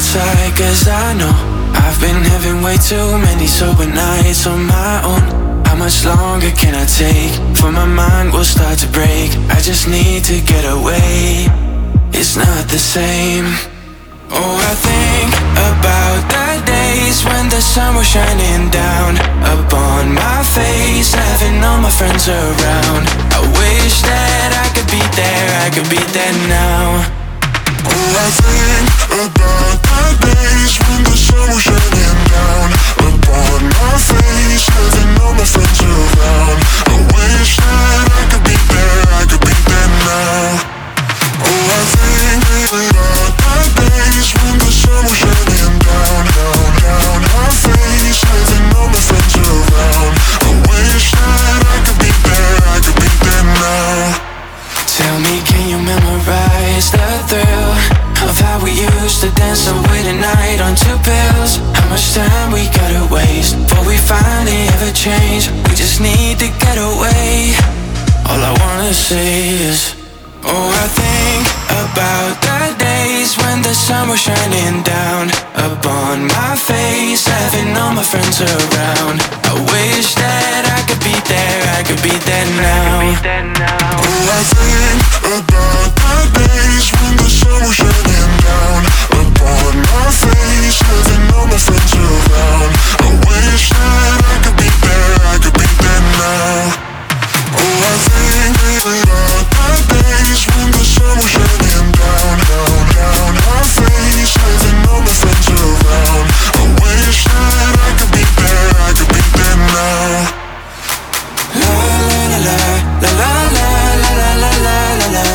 outside, cause I know I've been having way too many sober nights on my own. How much longer can I take? For my mind will start to break. I just need to get away. It's not the same. Oh, I think about the days when the sun was shining down upon my face, having all my friends around. I wish that I could be there, I could be there now. Oh, I think about the days when the sun was shining down upon my face, having all my friends around. I wish that I could be there, I could be there now. Oh, I think about the days when the sun was shining down, down, down my face, having all my friends around. I wish that I could be there, I could be there now. Tell me, can you memorize the thrill of how we used to dance away the night on two pills? How much time we gotta waste before we finally ever change? We just need to get away. All I wanna say is, oh, I think about the days when the sun was shining down upon my face, having all my friends around. I wish that I could be there, I could be there now. Oh, I think about the days when the sun was shining down upon my face, having all my friends around. I wish that I could be there, I could be there now. Oh, I think about the days when the sun was shining down, down, down my face, having all my friends around. I wish that I could be there, I could be there now. La la la la la la la la la la la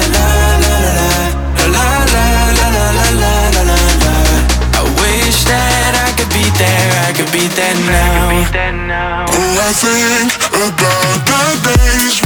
la la la la. I wish that I could be there, I could be there now. Oh, I think about the days